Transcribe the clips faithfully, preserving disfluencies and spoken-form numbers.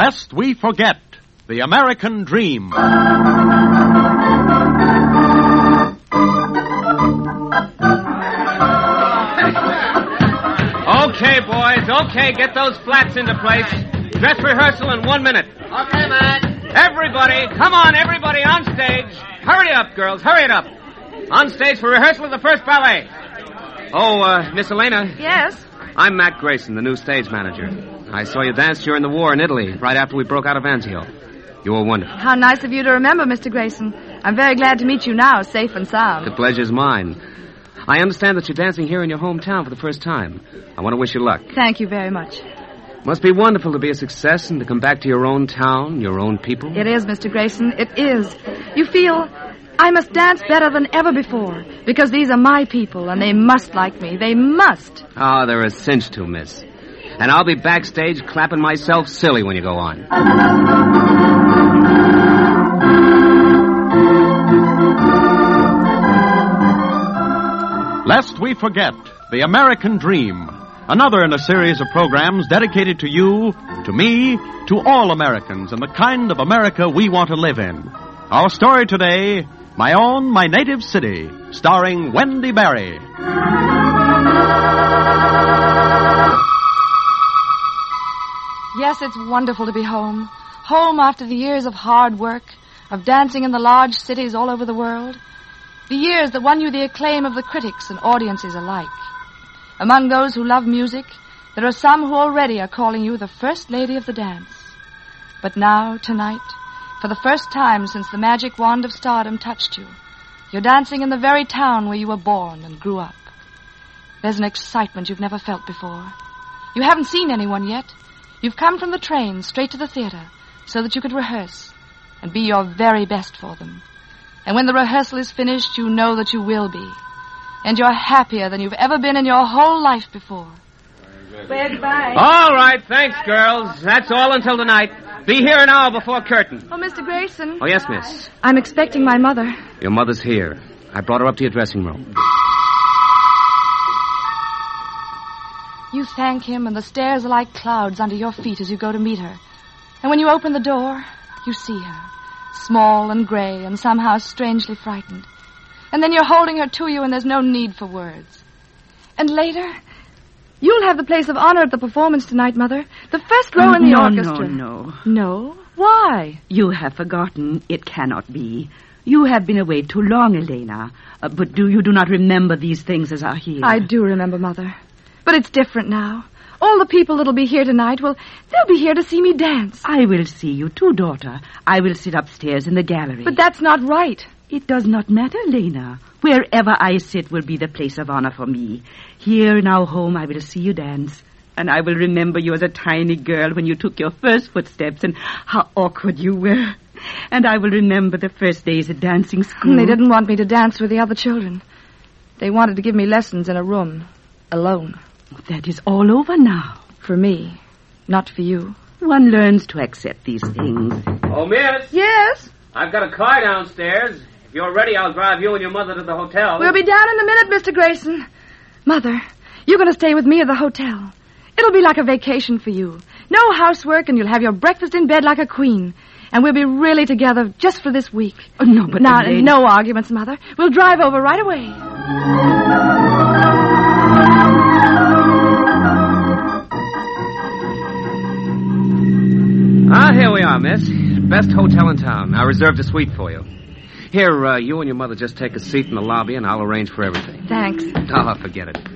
Lest we forget the American dream. Okay, boys, okay, get those flats into place. Dress rehearsal in one minute. Okay, Matt. Everybody, come on, everybody on stage. Hurry up, girls, hurry it up. On stage for rehearsal of the first ballet. Oh, uh, Miss Elena. Yes? I'm Mac Grayson, the new stage manager. I saw you dance during the war in Italy, right after we broke out of Anzio. You were wonderful. How nice of you to remember, Mister Grayson. I'm very glad to meet you now, safe and sound. The pleasure's mine. I understand that you're dancing here in your hometown for the first time. I want to wish you luck. Thank you very much. Must be wonderful to be a success and to come back to your own town, your own people. It is, Mister Grayson. It is. You feel I must dance better than ever before because these are my people and they must like me. They must. Oh, they're a cinch to, miss. And I'll be backstage clapping myself silly when you go on. Lest we forget the American dream. Another in a series of programs dedicated to you, to me, to all Americans and the kind of America we want to live in. Our story today, My Own, My Native City, starring Wendy Barry. Yes, it's wonderful to be home. Home after the years of hard work, of dancing in the large cities all over the world. The years that won you the acclaim of the critics and audiences alike. Among those who love music, there are some who already are calling you the first lady of the dance. But now, tonight, for the first time since the magic wand of stardom touched you, you're dancing in the very town where you were born and grew up. There's an excitement you've never felt before. You haven't seen anyone yet. You've come from the train straight to the theater so that you could rehearse and be your very best for them. And when the rehearsal is finished, you know that you will be. And you're happier than you've ever been in your whole life before. Well, goodbye. All right, thanks, girls. That's all until tonight. Be here an hour before curtain. Oh, Mister Grayson. Oh, yes, miss. I'm expecting my mother. Your mother's here. I brought her up to your dressing room. You thank him, and the stairs are like clouds under your feet as you go to meet her. And when you open the door, you see her, small and gray and somehow strangely frightened. And then you're holding her to you, and there's no need for words. And later, you'll have the place of honor at the performance tonight, Mother. The first row in the no, orchestra. No, no, no. Why? You have forgotten. It cannot be. You have been away too long, Elena. Uh, but do you do not remember these things as are here? I do remember, Mother. But it's different now. All the people that'll be here tonight, well, they'll be here to see me dance. I will see you too, daughter. I will sit upstairs in the gallery. But that's not right. It does not matter, Lena. Wherever I sit will be the place of honor for me. Here in our home, I will see you dance. And I will remember you as a tiny girl when you took your first footsteps and how awkward you were. And I will remember the first days at dancing school. They didn't want me to dance with the other children. They wanted to give me lessons in a room, alone. That is all over now. For me, not for you. One learns to accept these things. Oh, miss. Yes? I've got a car downstairs. If you're ready, I'll drive you and your mother to the hotel. We'll be down in a minute, Mister Grayson. Mother, you're going to stay with me at the hotel. It'll be like a vacation for you. No housework, and you'll have your breakfast in bed like a queen. And we'll be really together just for this week. Oh, no, but... Now, no arguments, Mother. We'll drive over right away. Ah, here we are, miss. Best hotel in town. I reserved a suite for you. Here, uh, you and your mother just take a seat in the lobby, and I'll arrange for everything. Thanks. Oh, forget it.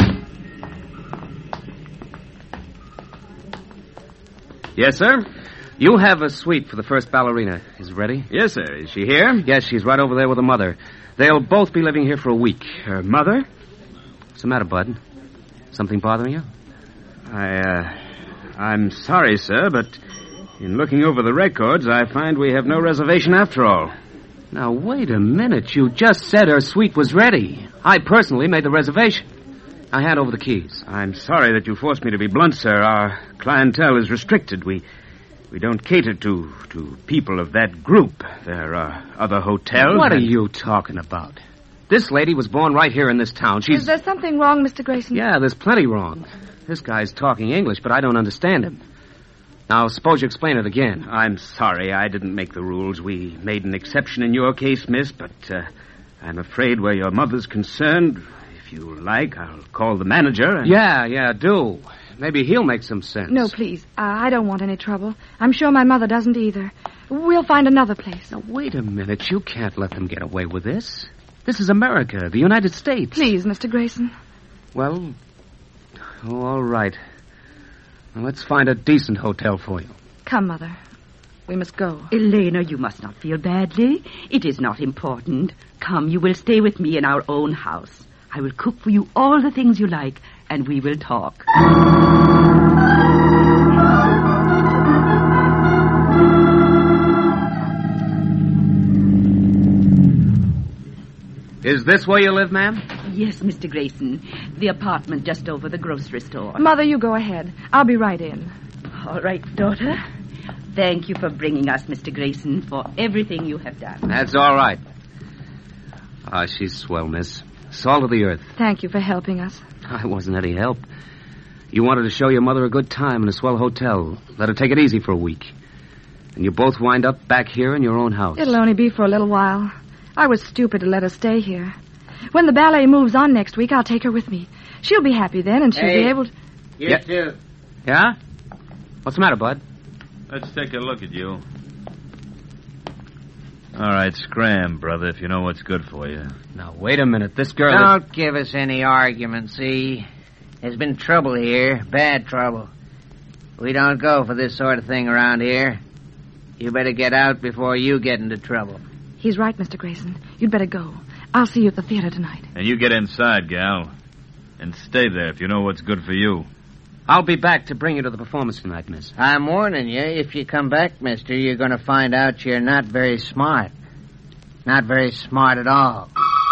Yes, sir? You have a suite for the first ballerina. Is it ready? Yes, sir. Is she here? Yes, she's right over there with her mother. They'll both be living here for a week. Her mother? What's the matter, Bud? Something bothering you? I, uh... I'm sorry, sir, but in looking over the records, I find we have no reservation after all. Now, wait a minute. You just said her suite was ready. I personally made the reservation. I hand over the keys. I'm sorry that you forced me to be blunt, sir. Our clientele is restricted. We we don't cater to, to people of that group. There are other hotels. What and... are you talking about? This lady was born right here in this town. She's... Is there something wrong, Mister Grayson? Yeah, there's plenty wrong. This guy's talking English, but I don't understand him. Now, suppose you explain it again. I'm sorry I didn't make the rules. We made an exception in your case, miss, but uh, I'm afraid where your mother's concerned, if you like, I'll call the manager and... Yeah, yeah, do. Maybe he'll make some sense. No, please. Uh, I don't want any trouble. I'm sure my mother doesn't either. We'll find another place. Now, wait a minute. You can't let them get away with this. This is America, the United States. Please, Mister Grayson. Well, oh, all right. Now, let's find a decent hotel for you. Come, Mother. We must go. Elena, you must not feel badly. It is not important. Come, you will stay with me in our own house. I will cook for you all the things you like, and we will talk. Is this where you live, ma'am? Yes, Mister Grayson. The apartment just over the grocery store. Mother, you go ahead. I'll be right in. All right, daughter. Thank you for bringing us, Mister Grayson, for everything you have done. That's all right. Ah, she's swell, miss. Salt of the earth. Thank you for helping us. I wasn't any help. You wanted to show your mother a good time in a swell hotel. Let her take it easy for a week. And you both wind up back here in your own house. It'll only be for a little while. I was stupid to let her stay here. When the ballet moves on next week, I'll take her with me. She'll be happy then, and she'll Hey, be able to... You Yeah. too. Yeah? What's the matter, Bud? Let's take a look at you. All right, scram, brother, if you know what's good for you. Now, wait a minute. This girl... Don't give us any argument, see? There's been trouble here, bad trouble. We don't go for this sort of thing around here. You better get out before you get into trouble. He's right, Mister Grayson. You'd better go. I'll see you at the theater tonight. And you get inside, gal. And stay there if you know what's good for you. I'll be back to bring you to the performance tonight, miss. I'm warning you, if you come back, mister, you're going to find out you're not very smart. Not very smart at all.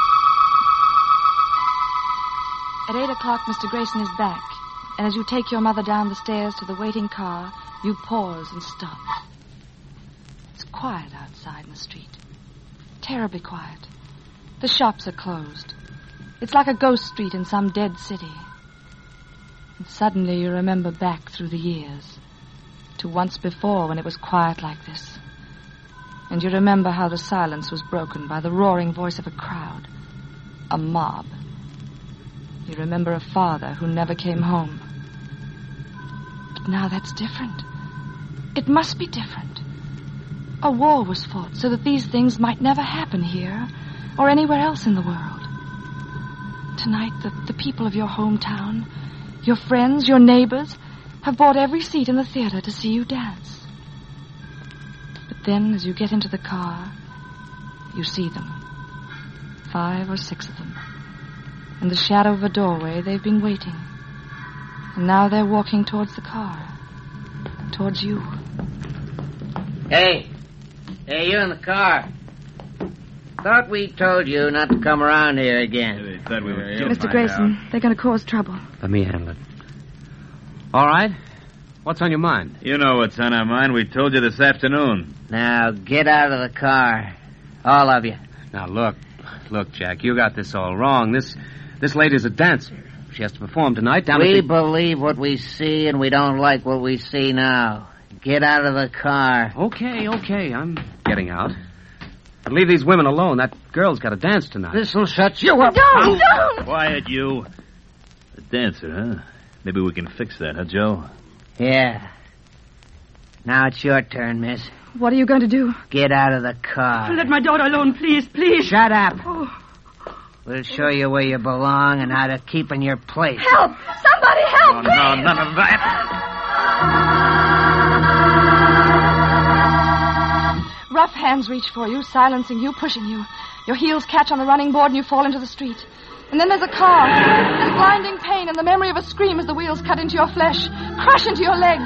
At eight o'clock, Mister Grayson is back. And as you take your mother down the stairs to the waiting car, you pause and stop. It's quiet outside in the street. Terribly quiet. The shops are closed. It's like a ghost street in some dead city. And suddenly you remember back through the years to once before when it was quiet like this. And you remember how the silence was broken by the roaring voice of a crowd, a mob. You remember a father who never came home. But now that's different. It must be different. A war was fought so that these things might never happen here or anywhere else in the world. Tonight, the, the people of your hometown, your friends, your neighbors, have bought every seat in the theater to see you dance. But then, as you get into the car, you see them. Five or six of them. In the shadow of a doorway, they've been waiting. And now they're walking towards the car. Towards you. Hey. Hey, you in the car. Thought we told you not to come around here again. They thought we were Mister Grayson, they're going to cause trouble. Let me handle it. All right. What's on your mind? You know what's on our mind. We told you this afternoon. Now, get out of the car. All of you. Now, look. Look, Jack, you got this all wrong. This this lady's a dancer. She has to perform tonight down We at the... believe what we see, and we don't like what we see now. Get out of the car. Okay, okay, I'm getting out. But leave these women alone. That girl's got to dance tonight. This'll shut you up. Don't, don't! Quiet, you. A dancer, huh? Maybe we can fix that, huh, Joe? Yeah. Now it's your turn, miss. What are you going to do? Get out of the car. Let my daughter alone, please, please. Shut up. Oh, We'll show you where you belong and how to keep in your place. help! Somebody help! Oh, no, none of that. Rough hands reach for you, silencing you, pushing you. Your heels catch on the running board and you fall into the street. And then there's a car. There's blinding pain and the memory of a scream as the wheels cut into your flesh, crush into your legs.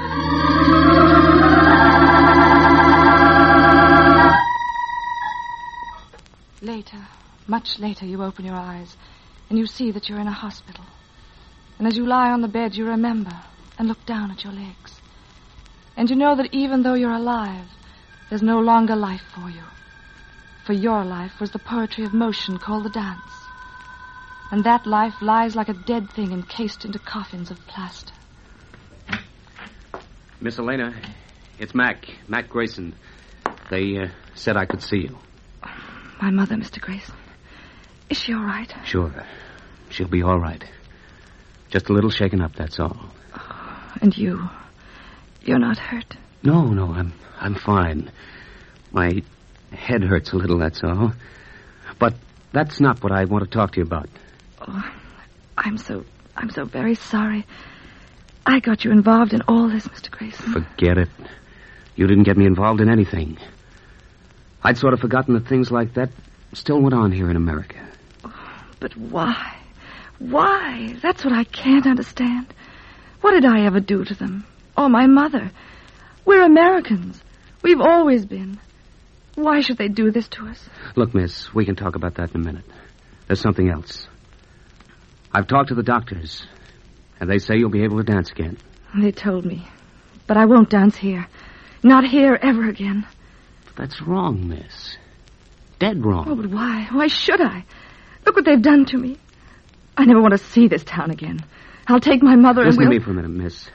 Later, much later, you open your eyes and you see that you're in a hospital. And as you lie on the bed, you remember and look down at your legs. And you know that even though you're alive, there's no longer life for you. For your life was the poetry of motion called the dance. And that life lies like a dead thing encased into coffins of plaster. Miss Elena, it's Mac. Mac Grayson. They uh, said I could see you. My mother, Mister Grayson. Is she all right? Sure. She'll be all right. Just a little shaken up, that's all. Oh, and you? You're not hurt? No, no, I'm I'm fine. My head hurts a little, that's all. But that's not what I want to talk to you about. Oh, I'm so, I'm so very sorry. I got you involved in all this, Mister Grayson. Forget it. You didn't get me involved in anything. I'd sort of forgotten that things like that still went on here in America. Oh, but why? Why? That's what I can't understand. What did I ever do to them? Or my mother? We're Americans. We've always been. Why should they do this to us? Look, miss, we can talk about that in a minute. There's something else. I've talked to the doctors, and they say you'll be able to dance again. They told me. But I won't dance here. Not here ever again. That's wrong, miss. Dead wrong. Oh, but why? Why should I? Look what they've done to me. I never want to see this town again. I'll take my mother Listen and we'll... to me for a minute, miss.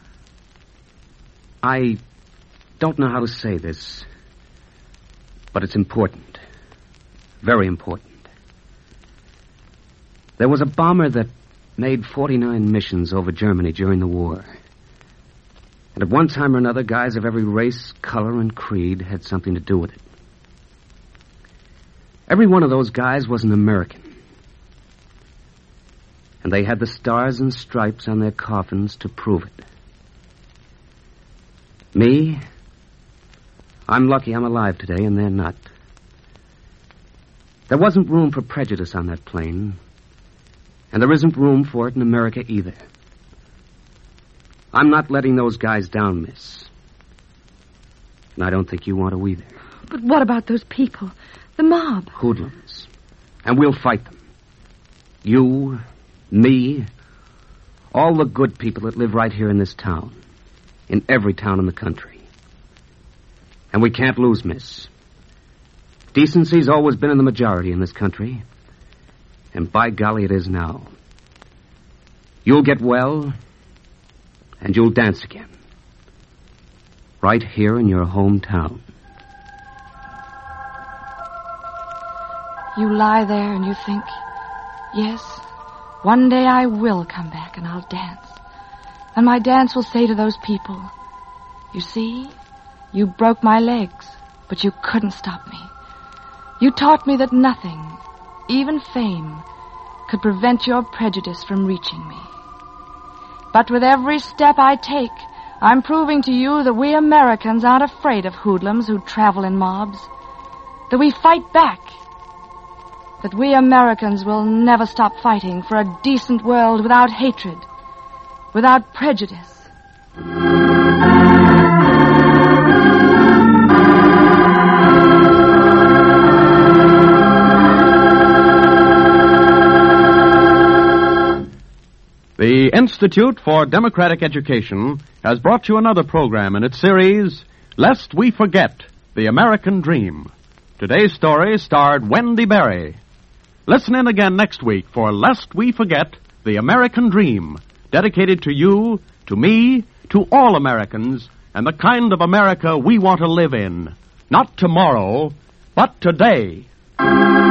I don't know how to say this, but it's important. Very important. There was a bomber that made forty-nine missions over Germany during the war. And at one time or another, guys of every race, color, and creed had something to do with it. Every one of those guys was an American. And they had the stars and stripes on their coffins to prove it. Me, I'm lucky I'm alive today, and they're not. There wasn't room for prejudice on that plane, and there isn't room for it in America either. I'm not letting those guys down, miss. And I don't think you want to either. But what about those people? The mob? Hoodlums. And we'll fight them. You, me, all the good people that live right here in this town. In every town in the country. And we can't lose, miss. Decency's always been in the majority in this country. And by golly, it is now. You'll get well, and you'll dance again. Right here in your hometown. You lie there and you think, yes, one day I will come back and I'll dance. And my dance will say to those people, you see, you broke my legs, but you couldn't stop me. You taught me that nothing, even fame, could prevent your prejudice from reaching me. But with every step I take, I'm proving to you that we Americans aren't afraid of hoodlums who travel in mobs. That we fight back. That we Americans will never stop fighting for a decent world without hatred, without prejudice. The Institute for Democratic Education has brought you another program in its series, Lest We Forget, The American Dream. Today's story starred Wendy Berry. Listen in again next week for Lest We Forget, The American Dream, dedicated to you, to me, to all Americans, and the kind of America we want to live in. Not tomorrow, but today.